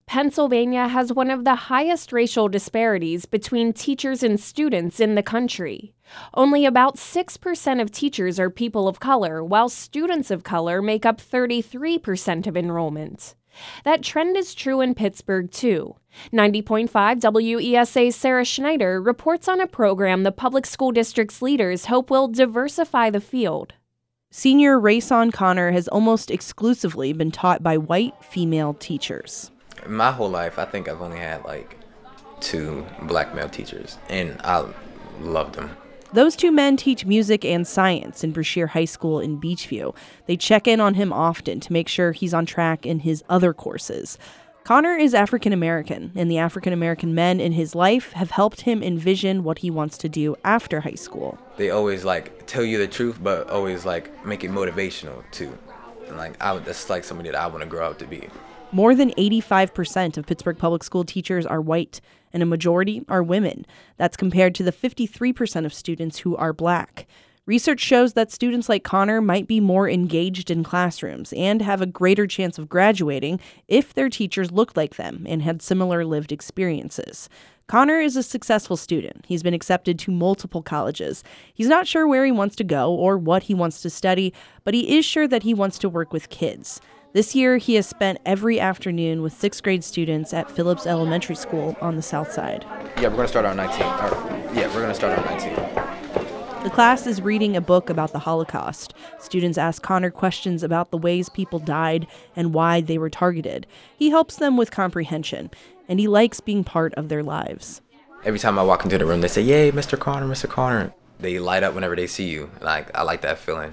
Pennsylvania has one of the highest racial disparities between teachers and students in the country. Only about 6% of teachers are people of color, while students of color make up 33% of enrollment. That trend is true in Pittsburgh, too. 90.5 WESA's Sarah Schneider reports on a program the public school district's leaders hope will diversify the field. Senior Rayson Connor has almost exclusively been taught by white female teachers. My whole life, I think I've only had 2 black male teachers, and I loved them. Those 2 men teach music and science in Brashear High School in Beechview. They check in on him often to make sure he's on track in his other courses. Connor is African American, and the African American men in his life have helped him envision what he wants to do after high school. They always tell you the truth, but always make it motivational too. And that's somebody that I want to grow up to be. More than 85% of Pittsburgh public school teachers are white, and a majority are women. That's compared to the 53% of students who are black. Research shows that students like Connor might be more engaged in classrooms and have a greater chance of graduating if their teachers looked like them and had similar lived experiences. Connor is a successful student. He's been accepted to multiple colleges. He's not sure where he wants to go or what he wants to study, but he is sure that he wants to work with kids. This year, he has spent every afternoon with 6th grade students at Phillips Elementary School on the south side. Yeah, we're going to start on 19. We're going to start on 19. The class is reading a book about the Holocaust. Students ask Connor questions about the ways people died and why they were targeted. He helps them with comprehension, and he likes being part of their lives. Every time I walk into the room, they say, "Yay, Mr. Connor, Mr. Connor." They light up whenever they see you. I like that feeling,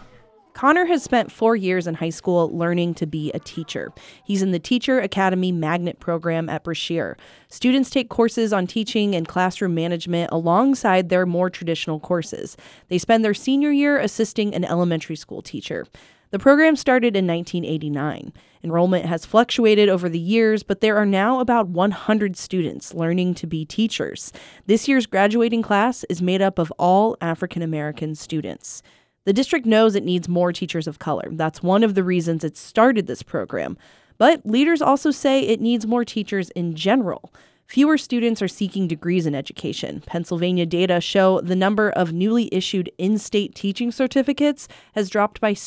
Connor has spent 4 years in high school learning to be a teacher. He's in the Teacher Academy Magnet program at Brashear. Students take courses on teaching and classroom management alongside their more traditional courses. They spend their senior year assisting an elementary school teacher. The program started in 1989. Enrollment has fluctuated over the years, but there are now about 100 students learning to be teachers. This year's graduating class is made up of all African American students. The district knows it needs more teachers of color. That's one of the reasons it started this program. But leaders also say it needs more teachers in general. Fewer students are seeking degrees in education. Pennsylvania data show the number of newly issued in-state teaching certificates has dropped by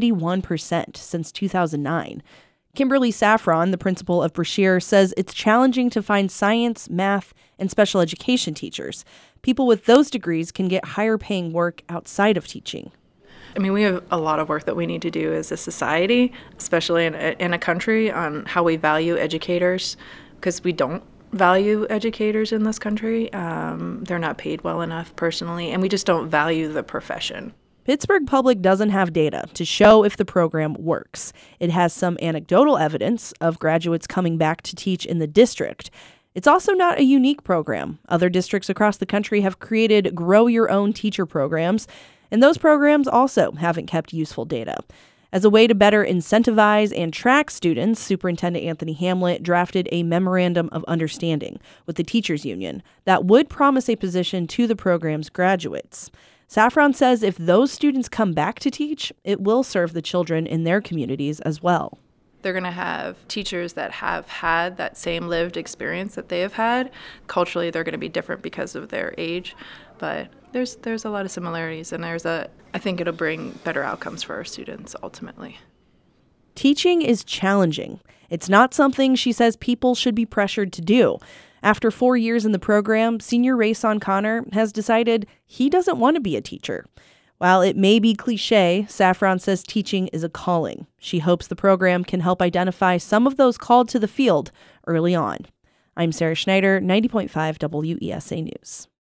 71% since 2009. Kimberly Saffron, the principal of Brashear, says it's challenging to find science, math, and special education teachers. People with those degrees can get higher paying work outside of teaching. We have a lot of work that we need to do as a society, especially in a country, on how we value educators, because we don't value educators in this country. They're not paid well enough personally, and we just don't value the profession. Pittsburgh Public doesn't have data to show if the program works. It has some anecdotal evidence of graduates coming back to teach in the district. It's also not a unique program. Other districts across the country have created grow your own teacher programs, and those programs also haven't kept useful data. As a way to better incentivize and track students, Superintendent Anthony Hamlet drafted a memorandum of understanding with the teachers union that would promise a position to the program's graduates. Saffron says if those students come back to teach, it will serve the children in their communities as well. They're going to have teachers that have had that same lived experience that they have had. Culturally, they're going to be different because of their age, but there's a lot of similarities, and I think it'll bring better outcomes for our students ultimately. Teaching is challenging. It's not something she says people should be pressured to do. After 4 years in the program, senior Rayson Connor has decided he doesn't want to be a teacher. While it may be cliche, Saffron says teaching is a calling. She hopes the program can help identify some of those called to the field early on. I'm Sarah Schneider, 90.5 WESA News.